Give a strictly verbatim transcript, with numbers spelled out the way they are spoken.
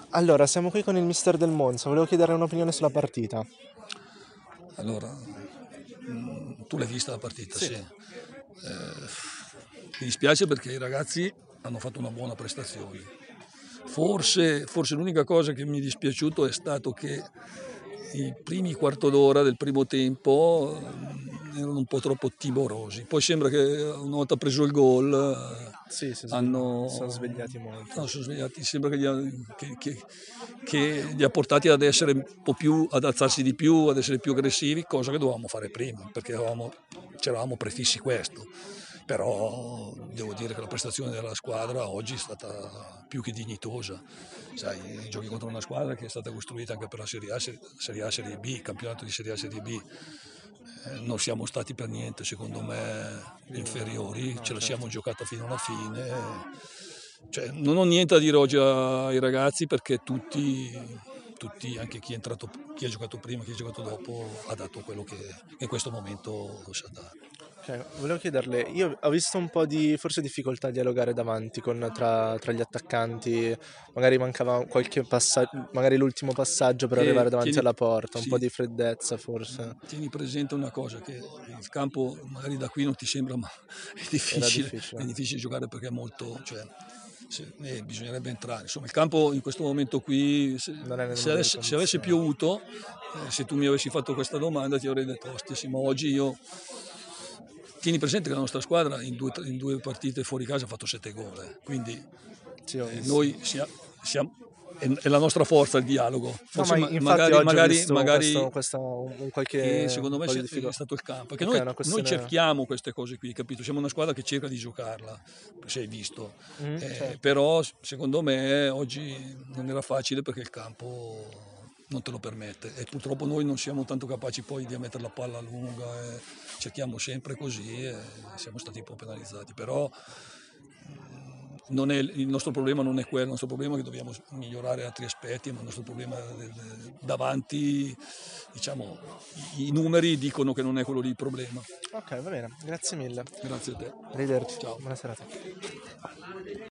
Allora, siamo qui con il mister del Monza, volevo chiedere un'opinione sulla partita. Allora, mm, tu l'hai vista la partita, sì. Sì. Eh, mi dispiace perché i ragazzi hanno fatto una buona prestazione. Forse, forse l'unica cosa che mi è dispiaciuto è stato che i primi quarto d'ora del primo tempo mm, erano un po' troppo timorosi. Poi sembra che una volta preso il gol eh, Sì, si svegli- sono hanno, svegliati molto. no, sono svegliati, sembra che, gli ha, che, che, che li ha portati ad essere un po' più, ad alzarsi di più, ad essere più aggressivi, cosa che dovevamo fare prima, perché avevamo, ci eravamo prefissi questo. Però devo dire che la prestazione della squadra oggi è stata più che dignitosa. Sai, giochi contro una squadra che è stata costruita anche per la Serie A, Serie A, Serie B, campionato di Serie A, Serie B. Eh, non siamo stati per niente, secondo me, inferiori, No, ce la certo. siamo giocata fino alla fine. Cioè, non ho niente da dire oggi ai ragazzi perché tutti, tutti, anche chi è entrato, chi ha giocato prima, chi ha giocato dopo, ha dato quello che in questo momento sa dare. Ok, volevo chiederle, io ho visto un po' di forse difficoltà a dialogare davanti con, tra, tra gli attaccanti, magari mancava qualche passaggio, magari l'ultimo passaggio per E arrivare davanti tieni, alla porta, un po' sì, di freddezza forse, tieni presente una cosa, che il campo magari da qui non ti sembra, ma è era difficile, è difficile. difficile giocare perché è molto, cioè, se, eh, bisognerebbe entrare. Insomma, il campo in questo momento qui, se, Non è nelle se migliori avesse, se avesse condizioni. piovuto, eh, se tu mi avessi fatto questa domanda ti avrei detto, ostia, sì, ma oggi io... Tieni presente che la nostra squadra in due, in due partite fuori casa ha fatto sette gol, eh. Quindi Sì, ho eh, visto. noi sia- siamo, è, è la nostra forza il dialogo. No, ma Forse ma- infatti magari, oggi ho magari, visto questo, magari questa, un, un e qualche secondo un me po' di sia- è difficoltà. stato il campo, perché Ok, è noi, una noi questione. cerchiamo queste cose qui, capito? Siamo una squadra che cerca di giocarla, se hai visto. Mhm, Eh, certo. però secondo me oggi non era facile perché il campo non te lo permette e purtroppo noi non siamo tanto capaci poi di mettere la palla lunga, e cerchiamo sempre così e siamo stati un po' penalizzati, però non è, il nostro problema non è quello, il nostro problema è che dobbiamo migliorare altri aspetti, ma il nostro problema è davanti, diciamo, i, i numeri dicono che non è quello lì il problema. Ok, va bene, grazie mille. Grazie a te. Arrivederci, Ciao. buona serata.